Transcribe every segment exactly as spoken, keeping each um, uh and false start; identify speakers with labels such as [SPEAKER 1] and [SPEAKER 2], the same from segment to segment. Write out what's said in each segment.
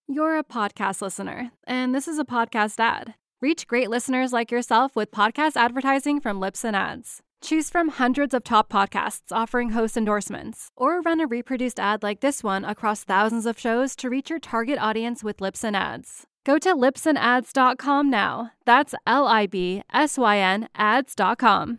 [SPEAKER 1] You're a podcast listener, and this is a podcast ad. Reach great listeners like yourself with podcast advertising from Libsyn Ads. Choose from hundreds of top podcasts offering host endorsements, or run a reproduced ad like this one across thousands of shows to reach your target audience with Libsyn Ads. Go to libsyn ads dot com now. That's L I B S Y N ads dot com.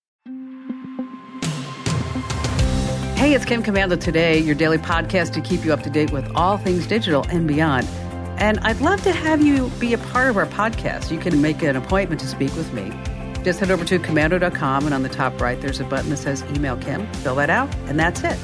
[SPEAKER 2] Hey, it's Kim Komando Today, your daily podcast to keep you up to date with all things digital and beyond. And I'd love to have you be a part of our podcast. You can make an appointment to speak with me. Just head over to komando dot com, and on the top right, there's a button that says Email Kim. Fill that out, and that's it.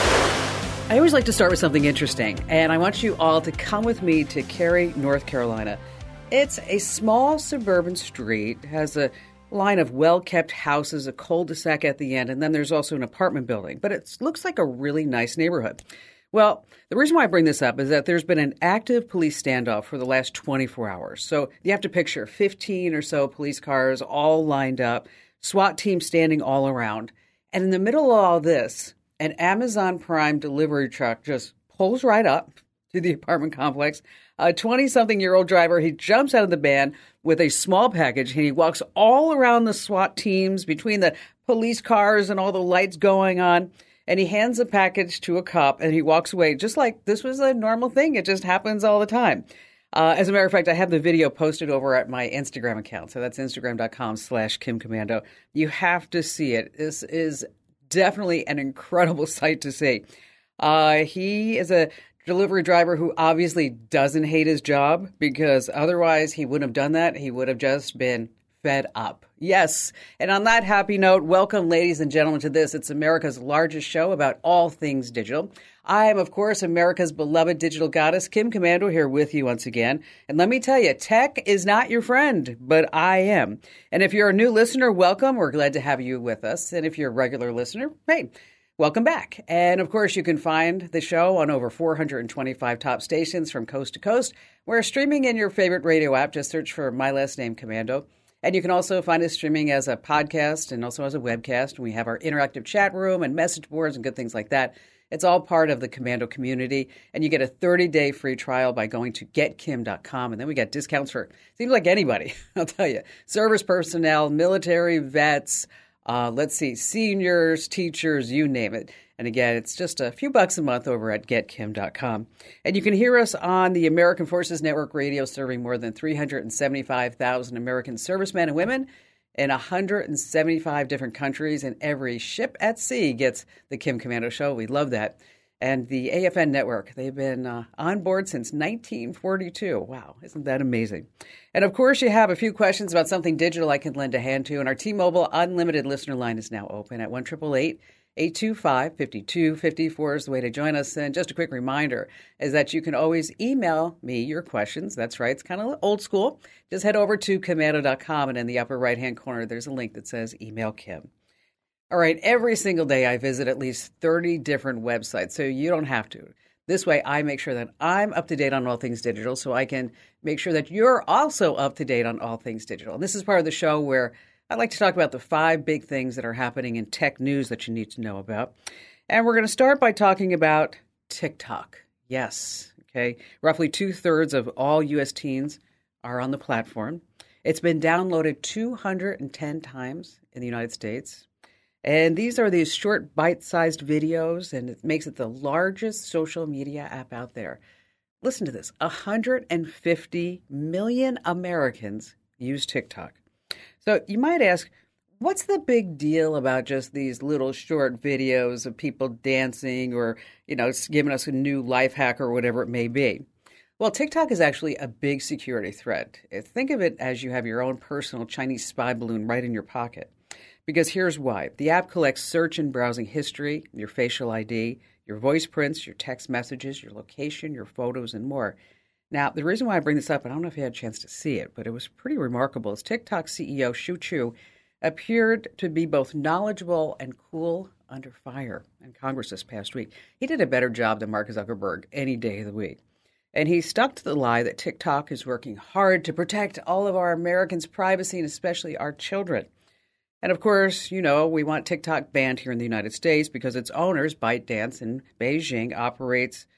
[SPEAKER 2] I always like to start with something interesting, and I want you all to come with me to Cary, North Carolina. It's a small suburban street, has a line of well-kept houses, a cul-de-sac at the end, and then there's also an apartment building. But it looks like a really nice neighborhood. Well, the reason why I bring this up is that there's been an active police standoff for the last twenty-four hours. So you have to picture fifteen or so police cars all lined up, SWAT team standing all around. And in the middle of all this, an Amazon Prime delivery truck just pulls right up to the apartment complex. A twenty-something-year-old driver, he jumps out of the van with a small package, and he walks all around the SWAT teams between the police cars and all the lights going on, and he hands a package to a cop, and he walks away just like this was a normal thing. It just happens all the time. Uh, as a matter of fact, I have the video posted over at my Instagram account, so that's instagram dot com slash Kim Komando. You have to see it. This is definitely an incredible sight to see. Uh, he is a delivery driver who obviously doesn't hate his job, because otherwise he wouldn't have done that. He would have just been fed up. Yes. And on that happy note, welcome, ladies and gentlemen, to this. It's America's largest show about all things digital. I am, of course, America's beloved digital goddess, Kim Komando, here with you once again. And let me tell you, tech is not your friend, but I am. And if you're a new listener, welcome. We're glad to have you with us. And if you're a regular listener, hey, welcome back. And of course, you can find the show on over four hundred twenty-five top stations from coast to coast. We're streaming in your favorite radio app. Just search for my last name, Komando. And you can also find us streaming as a podcast and also as a webcast. We have our interactive chat room and message boards and good things like that. It's all part of the Komando community. And you get a thirty-day free trial by going to get kim dot com. And then we get discounts for, seems like anybody, I'll tell you. Service personnel, military vets, Uh, let's see, seniors, teachers, you name it. And again, it's just a few bucks a month over at get kim dot com. And you can hear us on the American Forces Network Radio, serving more than three hundred seventy-five thousand American servicemen and women in one hundred seventy-five different countries. And every ship at sea gets the Kim Komando Show. We love that. And the A F N Network, they've been uh, on board since nineteen forty-two. Wow, isn't that amazing? And of course, you have a few questions about something digital I can lend a hand to. And our T-Mobile Unlimited listener line is now open at one eight eight eight, eight two five, five two five four is the way to join us. And just a quick reminder is that you can always email me your questions. That's right. It's kind of old school. Just head over to komando dot com, and in the upper right-hand corner, there's a link that says Email Kim. All right, every single day I visit at least thirty different websites, so you don't have to. This way I make sure that I'm up to date on all things digital, so I can make sure that you're also up to date on all things digital. And this is part of the show where I like to talk about the five big things that are happening in tech news that you need to know about. And we're going to start by talking about TikTok. Yes, okay. Roughly two-thirds of all U S teens are on the platform. It's been downloaded two hundred ten times in the United States. And these are these short, bite-sized videos, and it makes it the largest social media app out there. Listen to this. one hundred fifty million Americans use TikTok. So you might ask, what's the big deal about just these little short videos of people dancing or, you know, giving us a new life hack or whatever it may be? Well, TikTok is actually a big security threat. Think of it as you have your own personal Chinese spy balloon right in your pocket. Because here's why. The app collects search and browsing history, your facial I D, your voice prints, your text messages, your location, your photos, and more. Now, the reason why I bring this up, I don't know if you had a chance to see it, but it was pretty remarkable, is TikTok C E O Shu Chu appeared to be both knowledgeable and cool under fire in Congress this past week. He did a better job than Mark Zuckerberg any day of the week. And he stuck to the lie that TikTok is working hard to protect all of our Americans' privacy and especially our children. And of course, you know, we want TikTok banned here in the United States because its owners, ByteDance in Beijing, operates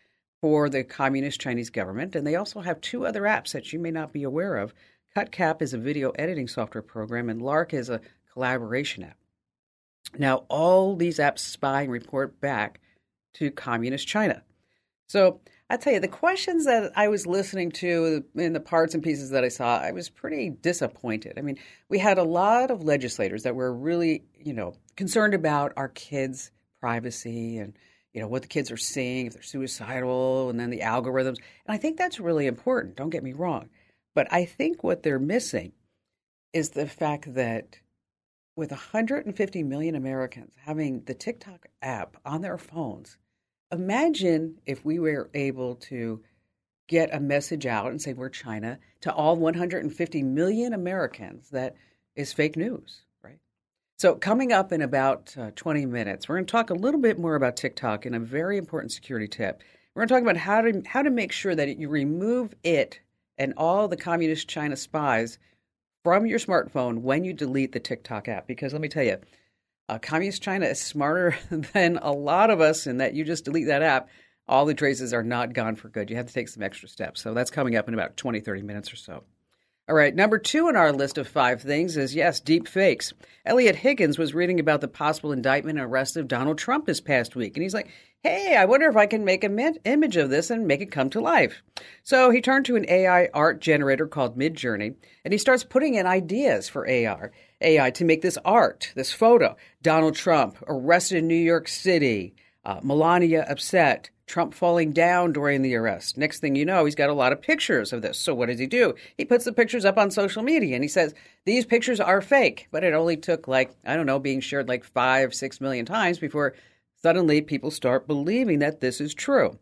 [SPEAKER 2] for the Communist Chinese government. And they also have two other apps that you may not be aware of. CutCap is a video editing software program, and Lark is a collaboration app. Now, all these apps spy and report back to Communist China. So I tell you, the questions that I was listening to in the parts and pieces that I saw, I was pretty disappointed. I mean, we had a lot of legislators that were really, you know, concerned about our kids' privacy and, you know, what the kids are seeing, if they're suicidal, and then the algorithms. And I think that's really important. Don't get me wrong. But I think what they're missing is the fact that with one hundred fifty million Americans having the TikTok app on their phones, imagine if we were able to get a message out and say we're China to all one hundred fifty million Americans that is fake news, right? So coming up in about uh, twenty minutes, we're going to talk a little bit more about TikTok and a very important security tip. We're going to talk about how to how to make sure that you remove it and all the Communist China spies from your smartphone when you delete the TikTok app. Because let me tell you, uh, Communist China is smarter than a lot of us in that you just delete that app, all the traces are not gone for good. You have to take some extra steps. So that's coming up in about twenty, thirty minutes or so. All right, number two on our list of five things is, yes, deep fakes. Elliot Higgins was reading about the possible indictment and arrest of Donald Trump this past week. And he's like, hey, I wonder if I can make an image of this and make it come to life. So he turned to an A I art generator called Midjourney, and he starts putting in ideas for A R, A I to make this art, this photo. Donald Trump arrested in New York City, uh, Melania upset, Trump falling down during the arrest. Next thing you know, he's got a lot of pictures of this. So what does he do? He puts the pictures up on social media and he says, these pictures are fake. But it only took like, I don't know, being shared like five, six million times before suddenly people start believing that this is true.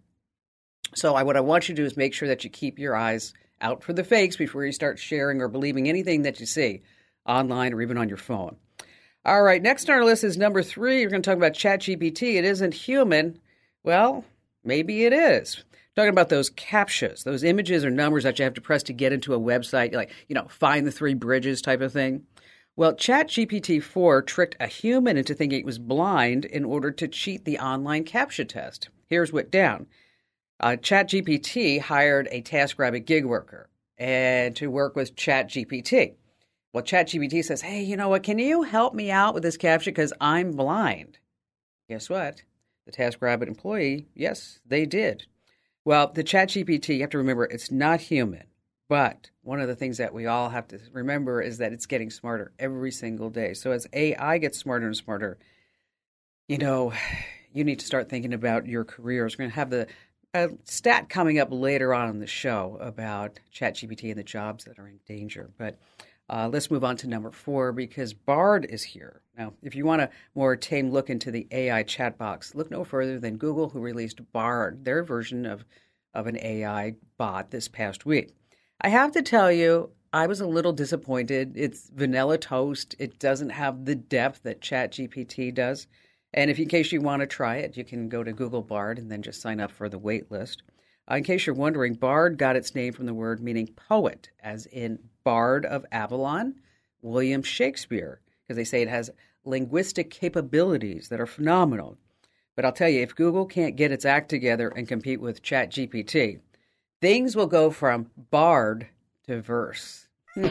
[SPEAKER 2] So I, what I want you to do is make sure that you keep your eyes out for the fakes before you start sharing or believing anything that you see online or even on your phone. All right, next on our list is number three. We're going to talk about ChatGPT. It isn't human. Well, maybe it is. Talking about those CAPTCHAs, those images or numbers that you have to press to get into a website, like, you know, find the three bridges type of thing. Well, ChatGPT four tricked a human into thinking it was blind in order to cheat the online CAPTCHA test. Here's what down. Uh, ChatGPT hired a TaskRabbit gig worker and to work with ChatGPT. Well, ChatGPT says, hey, you know what, can you help me out with this CAPTCHA because I'm blind? Guess what? The TaskRabbit employee, yes, they did. Well, the ChatGPT, you have to remember, it's not human. But one of the things that we all have to remember is that it's getting smarter every single day. So as A I gets smarter and smarter, you know, you need to start thinking about your careers. We're going to have the a stat coming up later on in the show about ChatGPT and the jobs that are in danger. But Uh, let's move on to number four because Bard is here. Now, if you want a more tame look into the A I chat box, look no further than Google, who released Bard, their version of, of an A I bot this past week. I have to tell you, I was a little disappointed. It's vanilla toast. It doesn't have the depth that ChatGPT does. And if in case you want to try it, you can go to Google Bard and then just sign up for the wait list. Uh, in case you're wondering, Bard got its name from the word meaning poet, as in Bard of Avalon, William Shakespeare, because they say it has linguistic capabilities that are phenomenal. But I'll tell you, if Google can't get its act together and compete with ChatGPT, things will go from Bard to verse.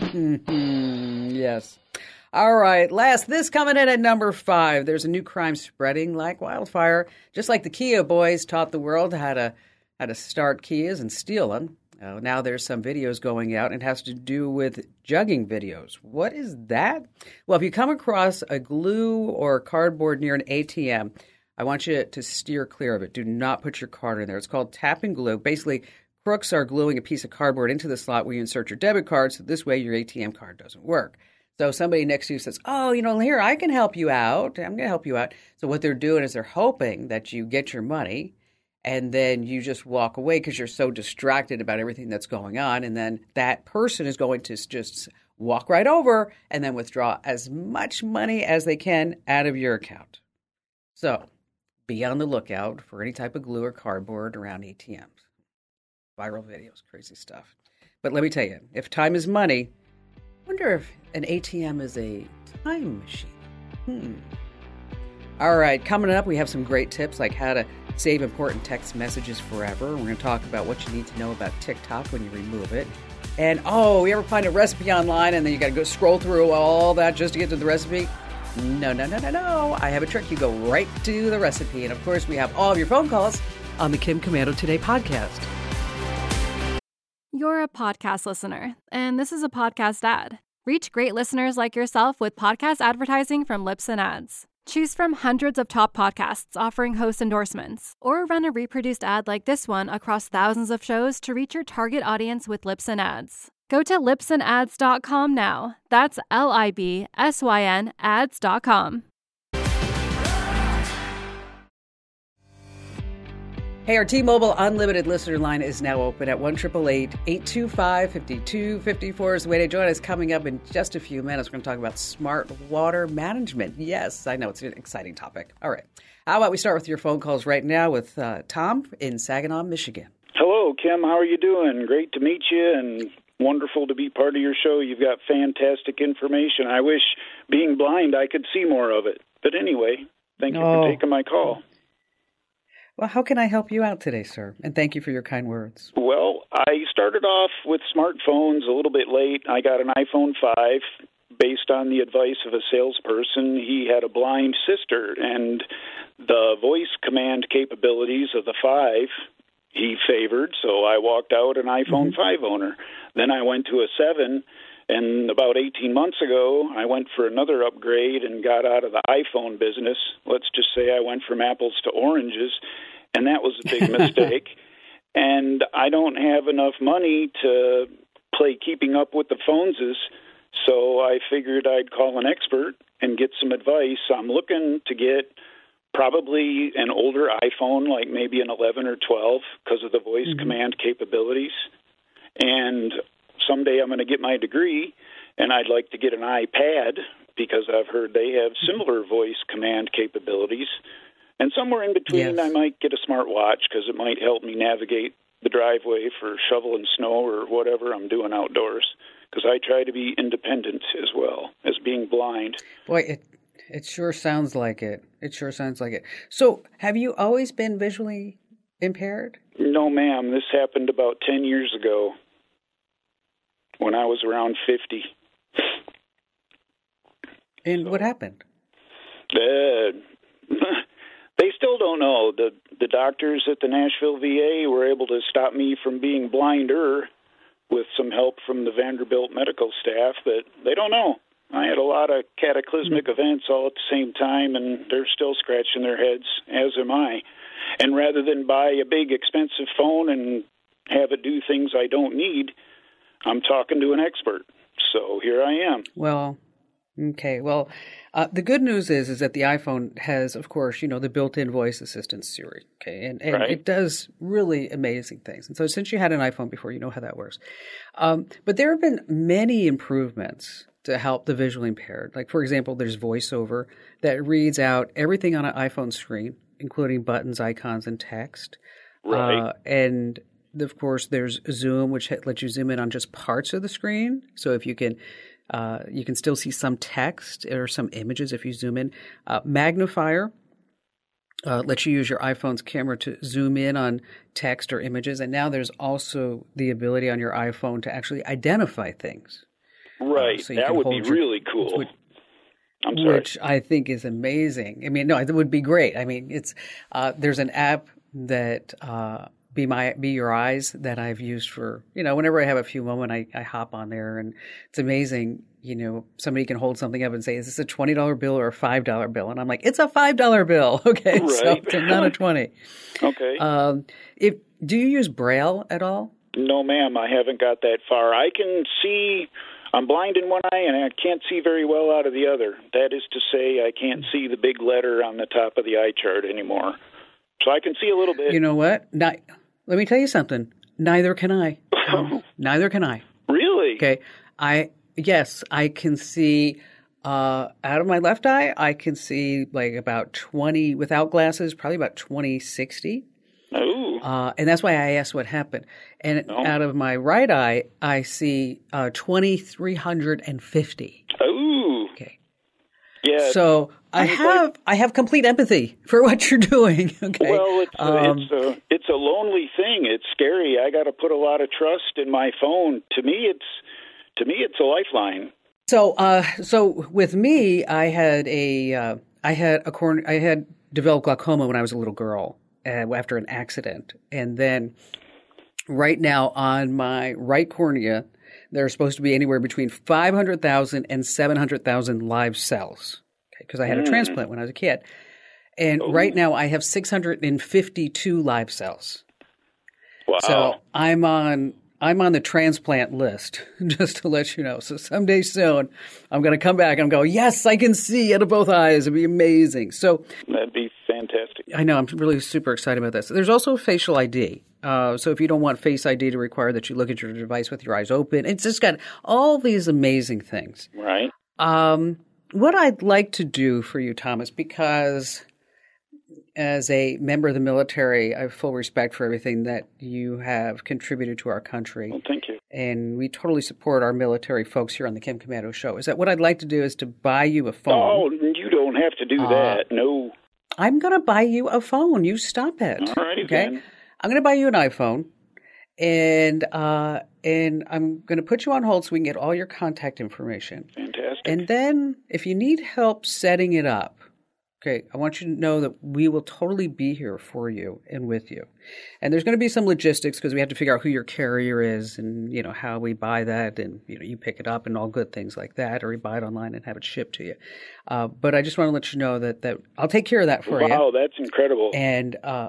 [SPEAKER 2] Yes. All right, last, this coming in at number five. There's a new crime spreading like wildfire, just like the Kia boys taught the world how to how to start Kias and steal them. Uh, now there's some videos going out, and it has to do with jugging videos. What is that? Well, if you come across a glue or cardboard near an A T M, I want you to steer clear of it. Do not put your card in there. It's called tap and glue. Basically, crooks are gluing a piece of cardboard into the slot where you insert your debit card, so this way your A T M card doesn't work. So somebody next to you says, oh, you know, here, I can help you out. I'm going to help you out. So what they're doing is they're hoping that you get your money, and then you just walk away because you're so distracted about everything that's going on. And then that person is going to just walk right over and then withdraw as much money as they can out of your account. So be on the lookout for any type of glue or cardboard around A T Ms. Viral videos, crazy stuff. But let me tell you, if time is money, I wonder if an A T M is a time machine. Hmm. All right, coming up, we have some great tips like how to save important text messages forever. We're going to talk about what you need to know about TikTok when you remove it. And, oh, you ever find a recipe online and then you got to go scroll through all that just to get to the recipe? No, no, no, no, no. I have a trick. You go right to the recipe. And, of course, we have all of your phone calls on the Kim Komando Today podcast.
[SPEAKER 1] You're a podcast listener, and this is a podcast ad. Reach great listeners like yourself with podcast advertising from Libsyn Ads. Choose from hundreds of top podcasts offering host endorsements, or run a reproduced ad like this one across thousands of shows to reach your target audience with Libsyn Ads. Go to libsyn ads dot com now. That's L I B S Y N ads dot com.
[SPEAKER 2] Hey, our T-Mobile Unlimited listener line is now open at one eight eight eight, eight two five, five two five four is the way to join us. Coming up in just a few minutes, we're going to talk about smart water management. Yes, I know it's an exciting topic. All right. How about we start with your phone calls right now with uh, Tom in Saginaw, Michigan.
[SPEAKER 3] Hello, Kim. How are you doing? Great to meet you and wonderful to be part of your show. You've got fantastic information. I wish, being blind, I could see more of it. But anyway, thank you
[SPEAKER 2] oh.
[SPEAKER 3] for taking my call.
[SPEAKER 2] Well, how can I help you out today, sir? And thank you for your kind words.
[SPEAKER 3] Well, I started off with smartphones a little bit late. I got an iPhone five based on the advice of a salesperson. He had a blind sister, and the voice command capabilities of the five he favored, so I walked out an iPhone mm-hmm. five owner. Then I went to a seven, and about eighteen months ago, I went for another upgrade and got out of the iPhone business. Let's just say I went from apples to oranges, and that was a big mistake. And I don't have enough money to play keeping up with the phoneses, so I figured I'd call an expert and get some advice. I'm looking to get probably an older iPhone, like maybe an eleven or twelve, because of the voice mm-hmm. command capabilities. And someday I'm going to get my degree, and I'd like to get an iPad because I've heard they have similar voice command capabilities. And somewhere in between, yes. I might get a smartwatch because it might help me navigate the driveway for shoveling snow or whatever I'm doing outdoors, because I try to be independent as well as being blind.
[SPEAKER 2] Boy, it it sure sounds like it. It sure sounds like it. So have you always been visually impaired?
[SPEAKER 3] No, ma'am. This happened about ten years ago when I was around fifty.
[SPEAKER 2] And
[SPEAKER 3] so,
[SPEAKER 2] what happened?
[SPEAKER 3] Uh, they still don't know. The the doctors at the Nashville V A were able to stop me from being blinder with some help from the Vanderbilt medical staff, but they don't know. I had a lot of cataclysmic mm-hmm. events all at the same time, and they're still scratching their heads, as am I. And rather than buy a big expensive phone and have it do things I don't need, I'm talking to an expert. So here I am.
[SPEAKER 2] Well, okay. Well, uh, the good news is is that the iPhone has, of course, you know, the built-in voice assistant Siri. Okay, and, and
[SPEAKER 3] right.
[SPEAKER 2] it does really amazing things. And so, since you had an iPhone before, you know how that works. Um, but there have been many improvements to help the visually impaired. Like, for example, there's VoiceOver that reads out everything on an iPhone screen, including buttons, icons, and text.
[SPEAKER 3] Right.
[SPEAKER 2] Uh, and of course, there's Zoom, which lets you zoom in on just parts of the screen. So if you can, uh, you can still see some text or some images if you zoom in. Uh, Magnifier uh, lets you use your iPhone's camera to zoom in on text or images. And now there's also the ability on your iPhone to actually identify things.
[SPEAKER 3] Right.
[SPEAKER 2] Uh, so
[SPEAKER 3] that would be your, really cool.
[SPEAKER 2] Which,
[SPEAKER 3] I'm sorry.
[SPEAKER 2] Which I think is amazing. I mean, no, it would be great. I mean, it's uh, there's an app that uh, Be My Be Your Eyes that I've used for, you know, whenever I have a few moments, I, I hop on there, and it's amazing. You know, somebody can hold something up and say, "Is this a twenty dollar bill or a five dollar bill?" And I'm like, "It's a five dollar bill." Okay,
[SPEAKER 3] right.
[SPEAKER 2] So it's not a twenty.
[SPEAKER 3] Okay.
[SPEAKER 2] Um, if do you use Braille at all?
[SPEAKER 3] No, ma'am. I haven't got that far. I can see. I'm blind in one eye, and I can't see very well out of the other. That is to say, I can't see the big letter on the top of the eye chart anymore. So I can see a little bit.
[SPEAKER 2] You know what? Not, let me tell you something. Neither can I. Um, neither can I.
[SPEAKER 3] Really?
[SPEAKER 2] Okay. I yes, I can see uh, out of my left eye. I can see like about twenty without glasses, probably about twenty sixty.
[SPEAKER 3] Oh.
[SPEAKER 2] Uh, and that's why I asked what happened. And
[SPEAKER 3] oh.
[SPEAKER 2] out of my right eye, I see uh, twenty-three fifty.
[SPEAKER 3] Oh.
[SPEAKER 2] Okay.
[SPEAKER 3] Yeah.
[SPEAKER 2] So I have I have complete empathy for what you're doing. Okay.
[SPEAKER 3] Well, it's
[SPEAKER 2] um,
[SPEAKER 3] it's a it's a lonely thing. It's scary. I got to put a lot of trust in my phone. To me, it's to me it's a lifeline.
[SPEAKER 2] So uh, so with me, I had a uh, I had a corn I had developed glaucoma when I was a little girl uh, after an accident, and then right now on my right cornea, there are supposed to be anywhere between five hundred thousand and seven hundred thousand live cells, because okay, I had a mm. transplant when I was a kid. And oh. right now I have six hundred fifty-two live cells.
[SPEAKER 3] Wow.
[SPEAKER 2] So I'm on I'm on the transplant list, just to let you know. So someday soon I'm going to come back and go, yes, I can see out of both eyes. It'd be amazing. So
[SPEAKER 3] that'd be fantastic.
[SPEAKER 2] I know. I'm really super excited about this. There's also facial I D. Uh, so if you don't want Face I D to require that you look at your device with your eyes open, it's just got all these amazing things.
[SPEAKER 3] Right.
[SPEAKER 2] Um, what I'd like to do for you, Thomas, because as a member of the military, I have full respect for everything that you have contributed to our country.
[SPEAKER 3] Well, thank you.
[SPEAKER 2] And we totally support our military folks here on the Kim Komando Show. Is that what I'd like to do is to buy you a phone?
[SPEAKER 3] Oh, you don't have to do uh, that. No.
[SPEAKER 2] I'm going to buy you a phone. You stop it.
[SPEAKER 3] All righty,
[SPEAKER 2] okay?
[SPEAKER 3] then.
[SPEAKER 2] I'm going to buy you an iPhone, and uh, and I'm going to put you on hold so we can get all your contact information.
[SPEAKER 3] Fantastic.
[SPEAKER 2] And then if you need help setting it up, okay, I want you to know that we will totally be here for you and with you. And there's going to be some logistics because we have to figure out who your carrier is and, you know, how we buy that, and, you know, you pick it up and all good things like that, or you buy it online and have it shipped to you. Uh, but I just want to let you know that, that I'll take care of that for
[SPEAKER 3] wow,
[SPEAKER 2] you.
[SPEAKER 3] Wow, that's incredible.
[SPEAKER 2] And uh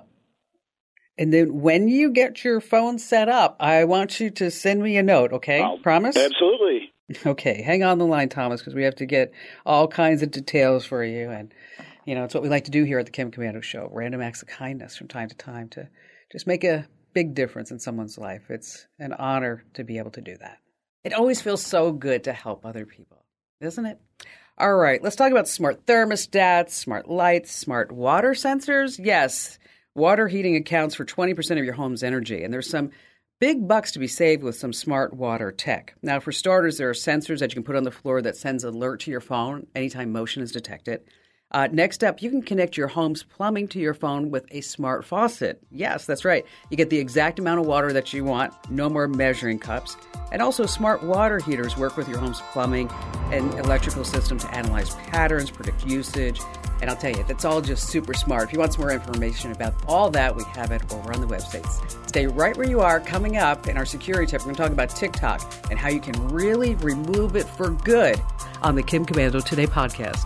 [SPEAKER 2] And then when you get your phone set up, I want you to send me a note, okay?
[SPEAKER 3] I'll,
[SPEAKER 2] Promise?
[SPEAKER 3] Absolutely.
[SPEAKER 2] Okay. Hang on the line, Thomas, because we have to get all kinds of details for you. And, you know, it's what we like to do here at the Kim Komando Show, random acts of kindness from time to time to just make a big difference in someone's life. It's an honor to be able to do that. It always feels so good to help other people, isn't it? All right. Let's talk about smart thermostats, smart lights, smart water sensors. Yes. Water heating accounts for twenty percent of your home's energy, and there's some big bucks to be saved with some smart water tech. Now, for starters, there are sensors that you can put on the floor that sends an alert to your phone anytime motion is detected. Uh, next up, you can connect your home's plumbing to your phone with a smart faucet. Yes, that's right. You get the exact amount of water that you want, no more measuring cups. And also, smart water heaters work with your home's plumbing and electrical system to analyze patterns, predict usage. And I'll tell you, that's all just super smart. If you want some more information about all that, we have it over on the websites. Stay right where you are. Coming up in our security tip, we're going to talk about TikTok and how you can really remove it for good on the Kim Komando Today podcast.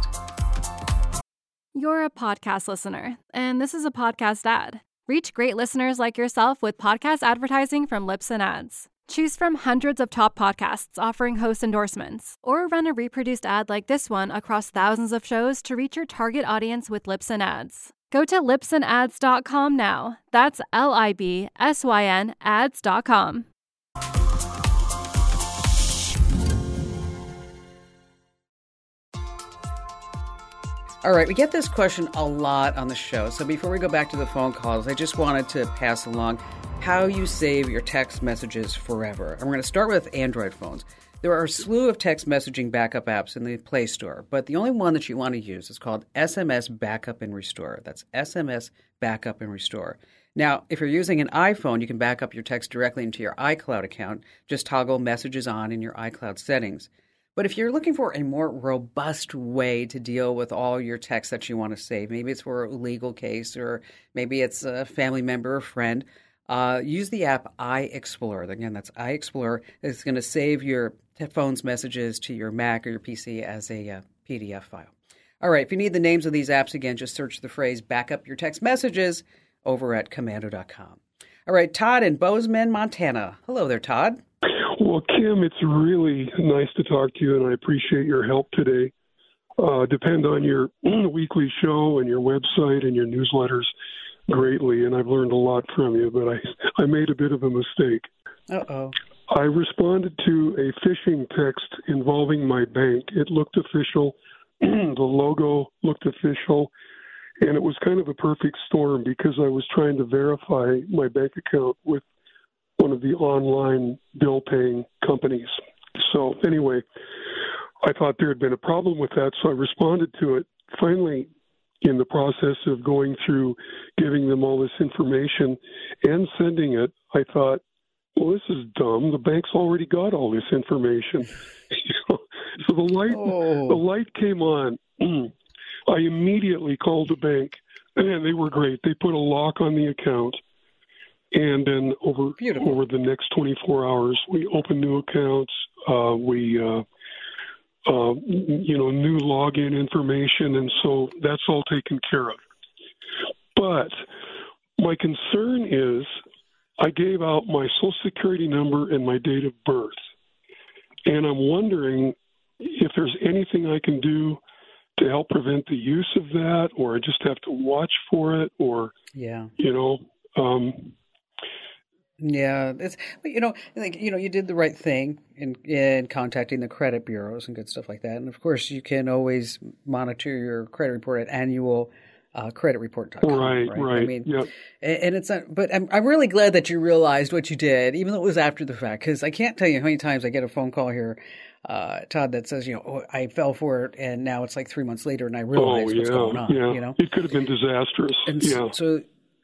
[SPEAKER 1] You're a podcast listener, and this is a podcast ad. Reach great listeners like yourself with podcast advertising from Libsyn Ads. Choose from hundreds of top podcasts offering host endorsements, or run a reproduced ad like this one across thousands of shows to reach your target audience with Libsyn Ads. Go to libsyn ads dot com now. That's L I B S Y N ads dot com.
[SPEAKER 2] All right, we get this question a lot on the show. So before we go back to the phone calls, I just wanted to pass along how you save your text messages forever. And we're going to start with Android phones. There are a slew of text messaging backup apps in the Play Store, but the only one that you want to use is called S M S Backup and Restore. That's S M S Backup and Restore. Now, if you're using an iPhone, you can back up your text directly into your iCloud account. Just toggle messages on in your iCloud settings. But if you're looking for a more robust way to deal with all your texts that you want to save, maybe it's for a legal case or maybe it's a family member or friend, uh, use the app iExplorer. Again, that's iExplorer. It's going to save your phone's messages to your Mac or your P C as a uh, P D F file. All right, if you need the names of these apps, again, just search the phrase backup your text messages over at komando dot com. All right, Todd in Bozeman, Montana. Hello there, Todd.
[SPEAKER 4] Well, Kim, it's really nice to talk to you, and I appreciate your help today. Uh, depend on your weekly show and your website and your newsletters greatly, and I've learned a lot from you, but I, I made a bit of a mistake.
[SPEAKER 2] Uh-oh.
[SPEAKER 4] I responded to a phishing text involving my bank. It looked official. The logo looked official, and it was kind of a perfect storm because I was trying to verify my bank account with one of the online bill-paying companies. So anyway, I thought there had been a problem with that, so I responded to it. Finally, in the process of going through giving them all this information and sending it, I thought, well, this is dumb. The bank's already got all this information. So the light, oh. the light came on. I immediately called the bank, and they were great. They put a lock on the account, and then over Beautiful. over the next twenty-four hours, we opened new accounts. Uh, we, uh, uh, you know, new login information, and so that's all taken care of. But my concern is, I gave out my Social Security number and my date of birth, and I'm wondering if there's anything I can do to help prevent the use of that, or I just have to watch for it, or,
[SPEAKER 2] yeah,
[SPEAKER 4] you know. Um,
[SPEAKER 2] yeah, it's, you know, I think, you know, you did the right thing in, in contacting the credit bureaus and good stuff like that. And, of course, you can always monitor your credit report at annual Uh, credit report dot com,
[SPEAKER 4] right,
[SPEAKER 2] right,
[SPEAKER 4] right.
[SPEAKER 2] I mean,
[SPEAKER 4] yep.
[SPEAKER 2] and, and it's not, but I'm, I'm really glad that you realized what you did, even though it was after the fact, because I can't tell you how many times I get a phone call here, uh, Todd, that says, you know, oh, I fell for it, and now it's like three months later, and I realize
[SPEAKER 4] oh, yeah,
[SPEAKER 2] what's going on.
[SPEAKER 4] Yeah.
[SPEAKER 2] You know,
[SPEAKER 4] it could have been disastrous.
[SPEAKER 2] And
[SPEAKER 4] yeah.
[SPEAKER 2] So,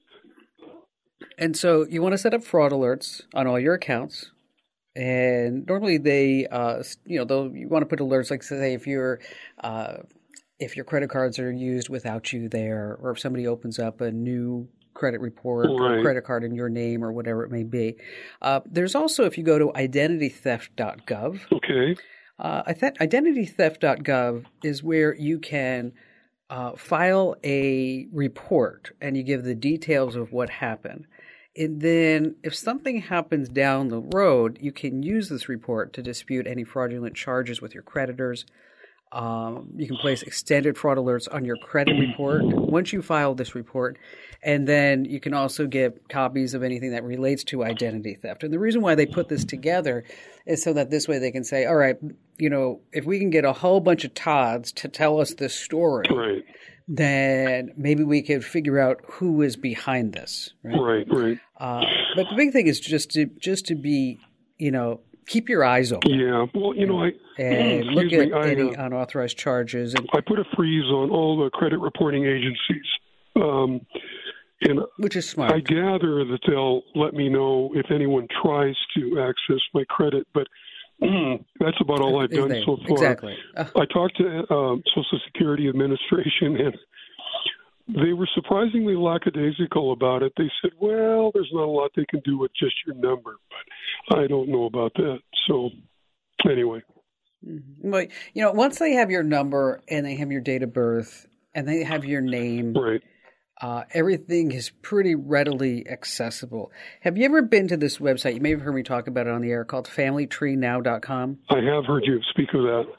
[SPEAKER 2] and so you want to set up fraud alerts on all your accounts. And normally they, uh, you know, they'll, you want to put alerts like, say, if you're, uh, if your credit cards are used without you there, or if somebody opens up a new credit report
[SPEAKER 4] right.
[SPEAKER 2] or credit card in your name or whatever it may be. Uh, there's also, if you go to identity theft dot gov,
[SPEAKER 4] okay.
[SPEAKER 2] uh, I think identity theft dot gov is where you can uh, file a report and you give the details of what happened. And then if something happens down the road, you can use this report to dispute any fraudulent charges with your creditors. Um, you can place extended fraud alerts on your credit report once you file this report, and then you can also get copies of anything that relates to identity theft. And the reason why they put this together is so that this way they can say, all right, you know, if we can get a whole bunch of Todds to tell us this story,
[SPEAKER 4] right.
[SPEAKER 2] then maybe we could figure out who is behind this. Right,
[SPEAKER 4] right. right.
[SPEAKER 2] Uh, but the big thing is just to just to be, you know, keep your eyes open.
[SPEAKER 4] Yeah. Well, you know, I
[SPEAKER 2] and look at
[SPEAKER 4] me, I,
[SPEAKER 2] any
[SPEAKER 4] uh,
[SPEAKER 2] unauthorized charges. And,
[SPEAKER 4] I put a freeze on all the credit reporting agencies, um, and
[SPEAKER 2] which is smart.
[SPEAKER 4] I gather that they'll let me know if anyone tries to access my credit, but that's about all I've done so far.
[SPEAKER 2] Exactly. Uh,
[SPEAKER 4] I talked to um, Social Security Administration, and they were surprisingly lackadaisical about it. They said, well, there's not a lot they can do with just your number, but I don't know about that. So anyway.
[SPEAKER 2] Well, you know, once they have your number and they have your date of birth and they have your name,
[SPEAKER 4] right.
[SPEAKER 2] uh, everything is pretty readily accessible. Have you ever been to this website? You may have heard me talk about it on the air, called family tree now dot com.
[SPEAKER 4] I have heard you speak of that.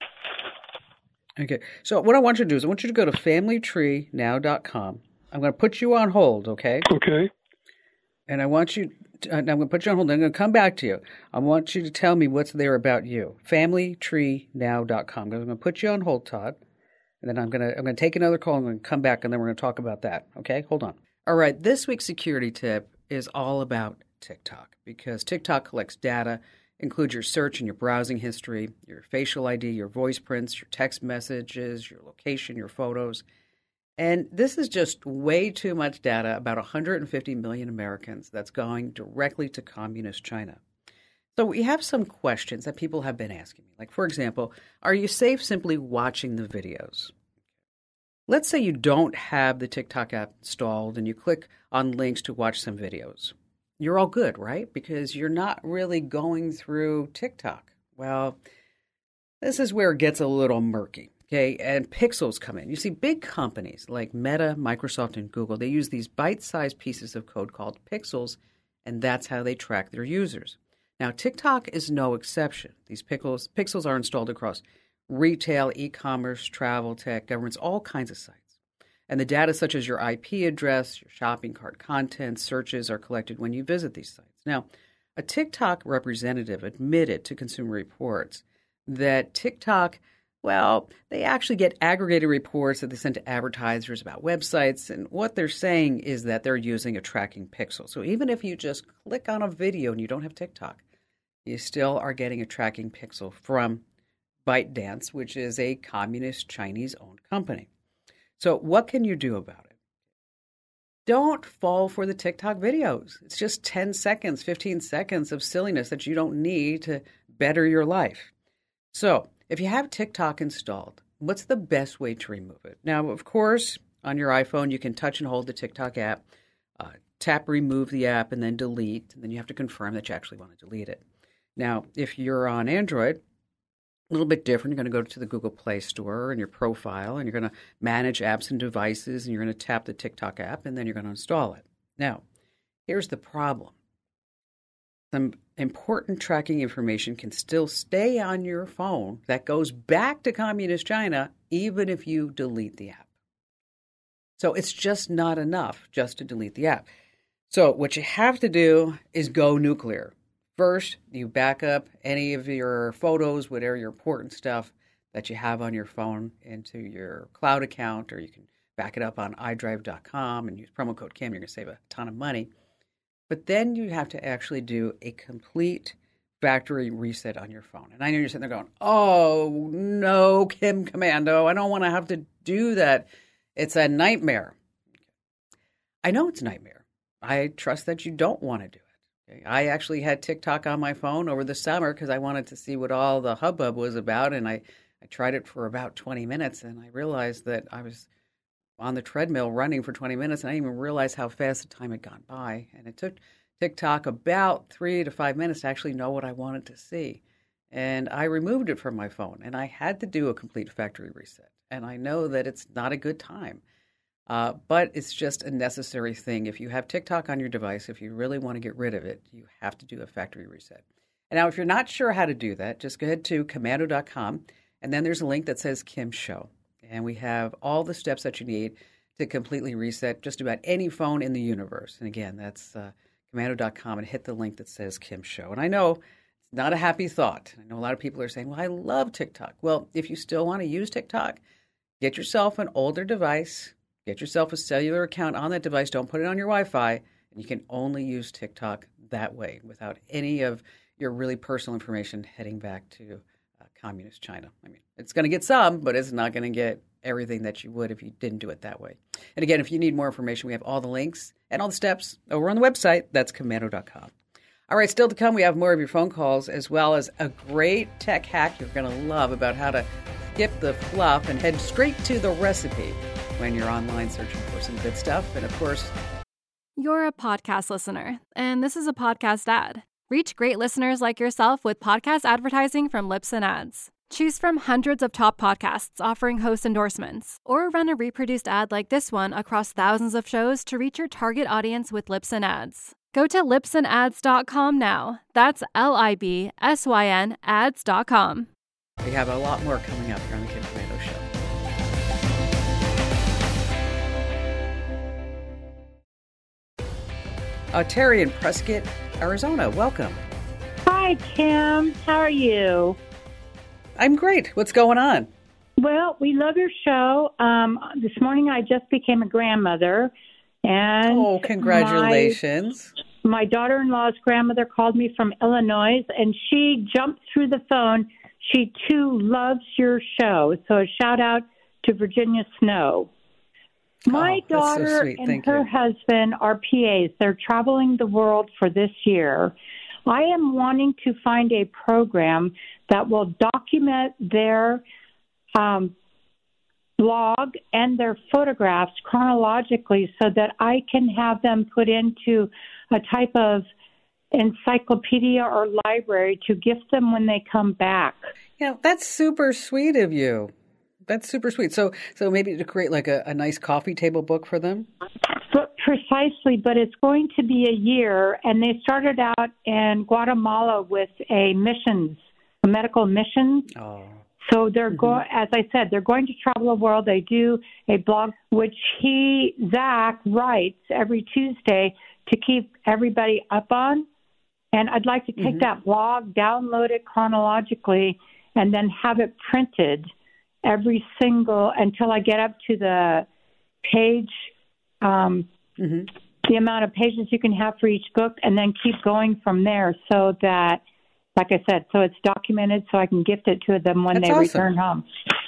[SPEAKER 2] Okay. So what I want you to do is I want you to go to family tree now dot com. I'm going to put you on hold, okay?
[SPEAKER 4] Okay.
[SPEAKER 2] And I want you to, I'm going to put you on hold. I'm going to come back to you. I want you to tell me what's there about you. family tree now dot com. I'm going to put you on hold, Todd. And then I'm going to I'm going to take another call. I'm going to come back, and then we're going to talk about that. Okay? Hold on. All right. This week's security tip is all about TikTok, because TikTok collects data, includes your search and your browsing history, your facial I D, your voice prints, your text messages, your location, your photos. And this is just way too much data about one hundred fifty million Americans that's going directly to communist China. So we have some questions that people have been asking me. Like, for example, are you safe simply watching the videos? Let's say you don't have the TikTok app installed and you click on links to watch some videos. You're all good, right? Because you're not really going through TikTok. Well, this is where it gets a little murky, okay? And pixels come in. You see, big companies like Meta, Microsoft, and Google, they use these bite-sized pieces of code called pixels, and that's how they track their users. Now, TikTok is no exception. These pixels, pixels are installed across retail, e-commerce, travel, tech, governments, all kinds of sites. And the data such as your I P address, your shopping cart content, searches are collected when you visit these sites. Now, a TikTok representative admitted to Consumer Reports that TikTok, well, they actually get aggregated reports that they send to advertisers about websites. And what they're saying is that they're using a tracking pixel. So even if you just click on a video and you don't have TikTok, you still are getting a tracking pixel from ByteDance, which is a communist Chinese-owned company. So what can you do about it? Don't fall for the TikTok videos. It's just ten seconds, fifteen seconds of silliness that you don't need to better your life. So if you have TikTok installed, what's the best way to remove it? Now, of course, on your iPhone, you can touch and hold the TikTok app, uh, tap remove the app, and then delete. And then you have to confirm that you actually want to delete it. Now, if you're on Android, a little bit different. You're going to go to the Google Play Store and your profile, and you're going to manage apps and devices, and you're going to tap the TikTok app, and then you're going to install it. Now, here's the problem. Some important tracking information can still stay on your phone that goes back to Communist China, even if you delete the app. So it's just not enough just to delete the app. So what you have to do is go nuclear. First, you back up any of your photos, whatever your important stuff that you have on your phone into your cloud account, or you can back it up on i drive dot com and use promo code Kim. You're going to save a ton of money. But then you have to actually do a complete factory reset on your phone. And I know you're sitting there going, oh, no, Kim Komando, I don't want to have to do that. It's a nightmare. I know it's a nightmare. I trust that you don't want to do it. Okay? I actually had TikTok on my phone over the summer because I wanted to see what all the hubbub was about. And I, I tried it for about twenty minutes, and I realized that I was on the treadmill running for twenty minutes, and I didn't even realize how fast the time had gone by. And it took TikTok about three to five minutes to actually know what I wanted to see. And I removed it from my phone, and I had to do a complete factory reset. And I know that it's not a good time, uh, but it's just a necessary thing. If you have TikTok on your device, if you really want to get rid of it, you have to do a factory reset. And now, if you're not sure how to do that, just go ahead to komando dot com, and then there's a link that says Kim Show. And we have all the steps that you need to completely reset just about any phone in the universe. And again, that's uh, komando dot com, and hit the link that says Kim Show. And I know it's not a happy thought. I know a lot of people are saying, well, I love TikTok. Well, if you still want to use TikTok, get yourself an older device, get yourself a cellular account on that device. Don't put it on your Wi-Fi, and you can only use TikTok that way without any of your really personal information heading back to uh, Communist China. I mean, it's going to get some, but it's not going to get everything that you would if you didn't do it that way. And again, if you need more information, we have all the links and all the steps over on the website. That's komando dot com. All right, still to come, we have more of your phone calls, as well as a great tech hack you're going to love about how to skip the fluff and head straight to the recipe when you're online searching for some good stuff. And of course,
[SPEAKER 1] You're a podcast listener, and this is a podcast ad. Reach great listeners like yourself with podcast advertising from Libsyn Ads. Choose from hundreds of top podcasts offering host endorsements, or run a reproduced ad like this one across thousands of shows to reach your target audience with Libsyn Ads. Go to libsyn ads dot com now. That's L I B S Y N ads dot com.
[SPEAKER 2] we have a lot more coming up here on the Kim Komando Show. Uh, Terry in Prescott, Arizona, welcome.
[SPEAKER 5] Hi, Kim. How are you?
[SPEAKER 2] I'm great. What's going on?
[SPEAKER 5] Well, we love your show. Um, this morning I just became a grandmother. And
[SPEAKER 2] oh, congratulations.
[SPEAKER 5] My, my daughter-in-law's grandmother called me from Illinois, and she jumped through the phone. She, too, loves your show. So a shout-out to Virginia Snow. My
[SPEAKER 2] oh,
[SPEAKER 5] daughter
[SPEAKER 2] so sweet.
[SPEAKER 5] and
[SPEAKER 2] Thank
[SPEAKER 5] her
[SPEAKER 2] you.
[SPEAKER 5] husband are P As. They're traveling the world for this year. I am wanting to find a program that will document their um, blog and their photographs chronologically so that I can have them put into a type of encyclopedia or library to gift them when they come back.
[SPEAKER 2] Yeah, that's super sweet of you. That's super sweet. So so maybe to create like a, a nice coffee table book for them?
[SPEAKER 5] But precisely, but it's going to be a year, and they started out in Guatemala with a missions, a medical mission.
[SPEAKER 2] Oh.
[SPEAKER 5] So they're
[SPEAKER 2] Mm-hmm.
[SPEAKER 5] going, as I said, they're going to travel the world. They do a blog, which he, Zach, writes every Tuesday to keep everybody up on. And I'd like to take
[SPEAKER 2] Mm-hmm.
[SPEAKER 5] that blog, download it chronologically, and then have it printed every single, until I get up to the page, um,
[SPEAKER 2] Mm-hmm.
[SPEAKER 5] the amount of pages you can have for each book, and then keep going from there so that like I said, so it's documented so I can gift it to them when
[SPEAKER 2] That's
[SPEAKER 5] they
[SPEAKER 2] awesome.
[SPEAKER 5] return home.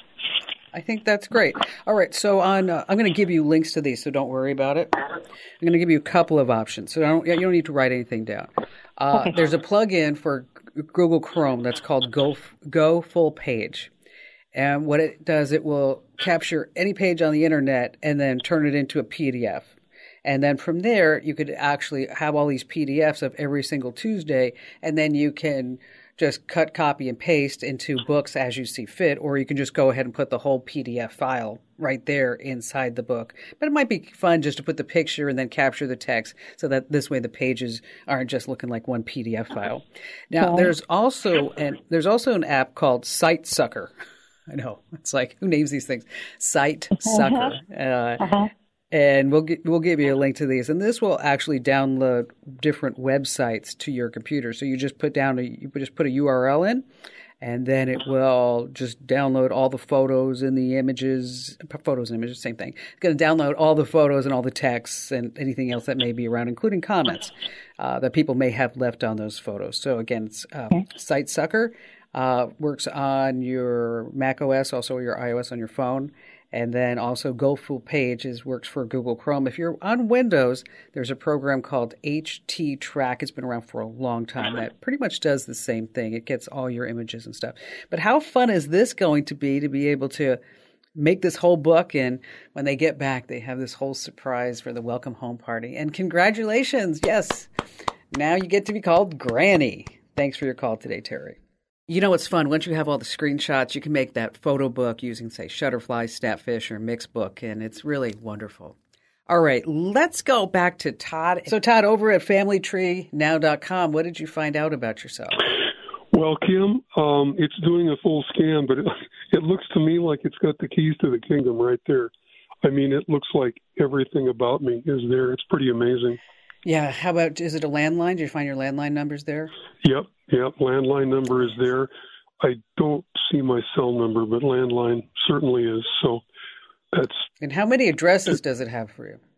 [SPEAKER 2] I think that's great. All right, so on, uh, I'm going to give you links to these, so don't worry about it. I'm going to give you a couple of options, so I don't, you don't need to write anything down. Uh,
[SPEAKER 5] Okay.
[SPEAKER 2] There's a plug-in for Google Chrome that's called Go Go Full Page, and what it does, it will capture any page on the internet and then turn it into a P D F. And then from there, you could actually have all these P D Fs of every single Tuesday, and then you can just cut, copy, and paste into books as you see fit, or you can just go ahead and put the whole P D F file right there inside the book. But it might be fun just to put the picture and then capture the text so that this way the pages aren't just looking like one P D F file. Now,
[SPEAKER 5] Okay.
[SPEAKER 2] there's also an there's also an app called SiteSucker. I know, it's like, who names these things? SiteSucker. Uh,
[SPEAKER 5] Uh-huh.
[SPEAKER 2] And we'll gi- we'll give you a link to these, and this will actually download different websites to your computer. So you just put down a, you just put a U R L in, and then it will just download all the photos and the images, photos and images, same thing. It's going to download all the photos and all the texts and anything else that may be around, including comments uh, that people may have left on those photos. So again, it's uh,
[SPEAKER 5] Okay.
[SPEAKER 2] SiteSucker. Uh, works on your Mac O S, also your iOS on your phone. And then also Go Full Page is, works for Google Chrome. If you're on Windows, there's a program called H T Track. It's been around for a long time. That pretty much does the same thing. It gets all your images and stuff. But how fun is this going to be to be able to make this whole book, and when they get back, they have this whole surprise for the welcome home party. And congratulations. Yes. Now you get to be called Granny. Thanks for your call today, Terry. You know what's fun? Once you have all the screenshots, you can make that photo book using, say, Shutterfly, Snapfish, or Mixbook, and it's really wonderful. All right, let's go back to Todd. So, Todd, over at family tree now dot com, what did you find out about yourself?
[SPEAKER 4] Well, Kim, um, it's doing a full scan, but it, it looks to me like it's got the keys to the kingdom right there. I mean, it looks like everything about me is there. It's pretty amazing.
[SPEAKER 2] Yeah, how about, is it a landline? Did you find your landline numbers there?
[SPEAKER 4] Yep, yep. Landline number is there. I don't see my cell number, but landline certainly is. So that's.
[SPEAKER 2] And how many addresses does it have for you?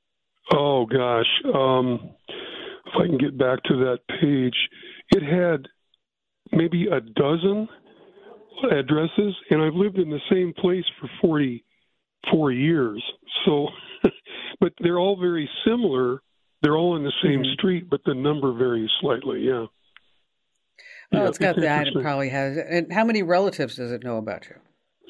[SPEAKER 4] Oh gosh, um, if I can get back to that page, it had maybe a dozen addresses, and I've lived in the same place for forty-four years. So, but they're all very similar. They're all in the same
[SPEAKER 2] Mm-hmm.
[SPEAKER 4] street, but the number varies slightly. Yeah.
[SPEAKER 2] Oh,
[SPEAKER 4] Yeah,
[SPEAKER 2] it's got that. It
[SPEAKER 4] interesting.
[SPEAKER 2] probably has. And how many relatives does it know about you?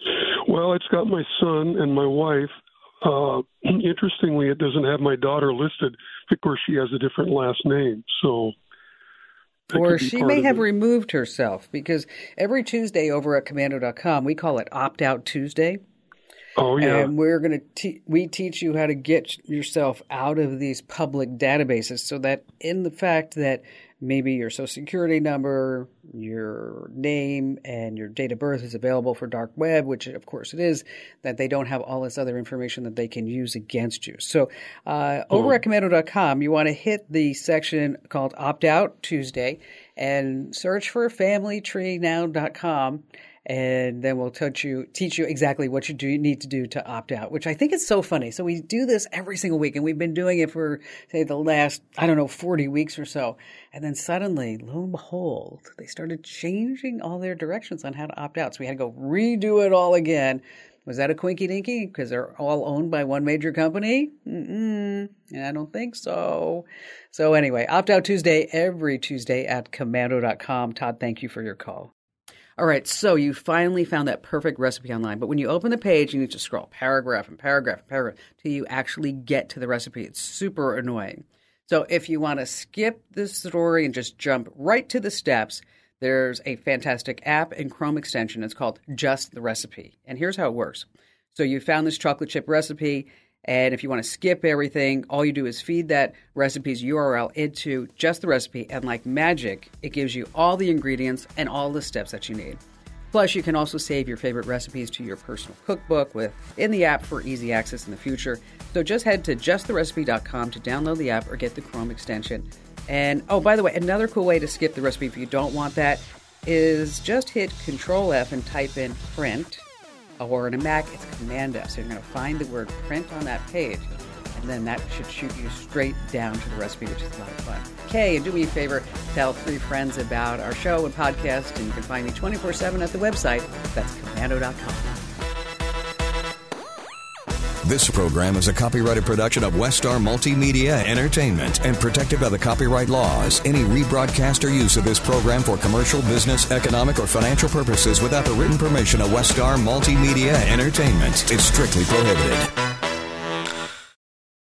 [SPEAKER 4] Well, it's got my son and my wife. Uh, interestingly, it doesn't have my daughter listed. Of course, she has a different last name, so. that
[SPEAKER 2] Or
[SPEAKER 4] could be
[SPEAKER 2] she
[SPEAKER 4] part
[SPEAKER 2] may
[SPEAKER 4] of
[SPEAKER 2] have
[SPEAKER 4] it.
[SPEAKER 2] removed herself, because every Tuesday over at commando dot com, we call it Opt-Out Tuesday.
[SPEAKER 4] Oh yeah.
[SPEAKER 2] And we're going to te- we teach you how to get yourself out of these public databases, so that in the fact that maybe your social security number, your name, and your date of birth is available for dark web, which of course it is, that they don't have all this other information that they can use against you. So uh, over at commando dot com, you want to hit the section called Opt-Out Tuesday and search for family tree now dot com. And then we'll teach you teach you exactly what you do need to do to opt out, which I think is so funny. So we do this every single week, and we've been doing it for, say, the last, I don't know, forty weeks or so. And then suddenly, lo and behold, they started changing all their directions on how to opt out. So we had to go redo it all again. Was that a quinky dinky? Because they're all owned by one major company? Mm-mm. I don't think so. So anyway, Opt Out Tuesday every Tuesday at commando dot com. Todd, thank you for your call. All right, so you finally found that perfect recipe online, but when you open the page, you need to scroll paragraph and paragraph and paragraph till you actually get to the recipe. It's super annoying. So if you want to skip this story and just jump right to the steps, there's a fantastic app and Chrome extension. It's called Just the Recipe. And here's how it works. So you found this chocolate chip recipe, and if you want to skip everything, all you do is feed that recipe's U R L into Just the Recipe, and like magic, it gives you all the ingredients and all the steps that you need. Plus, you can also save your favorite recipes to your personal cookbook within the app for easy access in the future. So just head to just the recipe dot com to download the app or get the Chrome extension. And, oh, by the way, another cool way to skip the recipe if you don't want that is just hit Control F and type in print. Or in a Mac, it's Command F. So you're going to find the word print on that page. And then that should shoot you straight down to the recipe, which is a lot of fun. Kay, and do me a favor, tell three friends about our show and podcast, and you can find me twenty-four seven at the website. That's komando dot com.
[SPEAKER 6] This program is a copyrighted production of Westar Multimedia Entertainment and protected by the copyright laws. Any rebroadcast or use of this program for commercial, business, economic, or financial purposes without the written permission of Westar Multimedia Entertainment is strictly prohibited.